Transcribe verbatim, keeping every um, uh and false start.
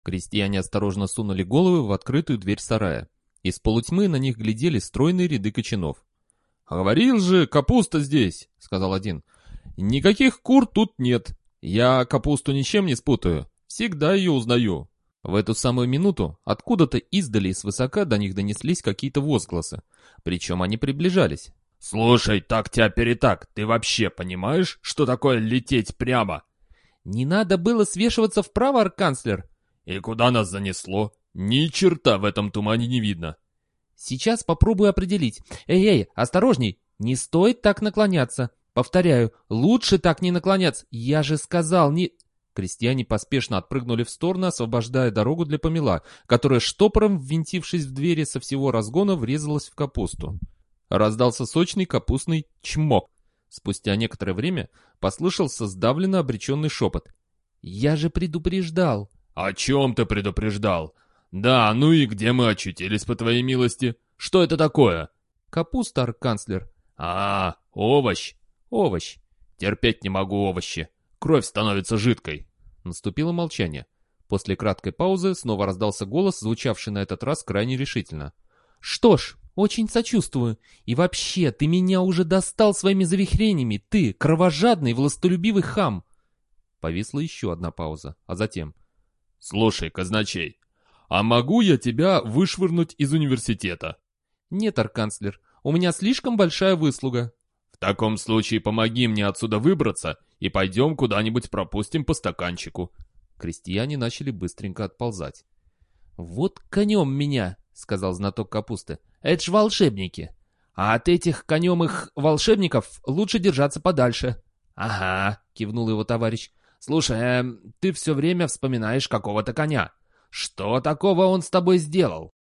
Крестьяне осторожно сунули головы в открытую дверь сарая. Из полутьмы на них глядели стройные ряды кочанов. «Говорил же, капуста здесь», — сказал один. «Никаких кур тут нет. Я капусту ничем не спутаю. Всегда ее узнаю». В эту самую минуту откуда-то издали и свысока до них донеслись какие-то возгласы. Причем они приближались. «Слушай, так-тя-перетак, ты вообще понимаешь, что такое лететь прямо?» «Не надо было свешиваться вправо, арканцлер!» «И куда нас занесло? Ни черта в этом тумане не видно!» «Сейчас попробую определить. Эй-эй, осторожней! Не стоит так наклоняться! Повторяю, лучше так не наклоняться! Я же сказал, не...» Крестьяне поспешно отпрыгнули в сторону, освобождая дорогу для помела, которая штопором, ввинтившись в двери, со всего разгона врезалась в капусту. Раздался сочный капустный чмок. Спустя некоторое время послышался сдавленно обреченный шепот. «Я же предупреждал!» «О чем ты предупреждал? Да, ну и где мы очутились, по твоей милости? Что это такое?» «Капуста, арканцлер». «А, овощ. «Овощ». Терпеть не могу овощи. Кровь становится жидкой». Наступило молчание. После краткой паузы снова раздался голос, звучавший на этот раз крайне решительно. «Что ж, очень сочувствую. И вообще, ты меня уже достал своими завихрениями, ты, кровожадный, властолюбивый хам!» Повисла еще одна пауза, а затем... «Слушай, казначей, а могу я тебя вышвырнуть из университета?» «Нет, арканцлер, у меня слишком большая выслуга». «В таком случае помоги мне отсюда выбраться и пойдем куда-нибудь пропустим по стаканчику». Крестьяне начали быстренько отползать. «Вот конем меня!» — сказал знаток капусты. «Это ж волшебники! А от этих конемых волшебников лучше держаться подальше». «Ага», — кивнул его товарищ. «Слушай, э, ты все время вспоминаешь какого-то коня. Что такого он с тобой сделал?»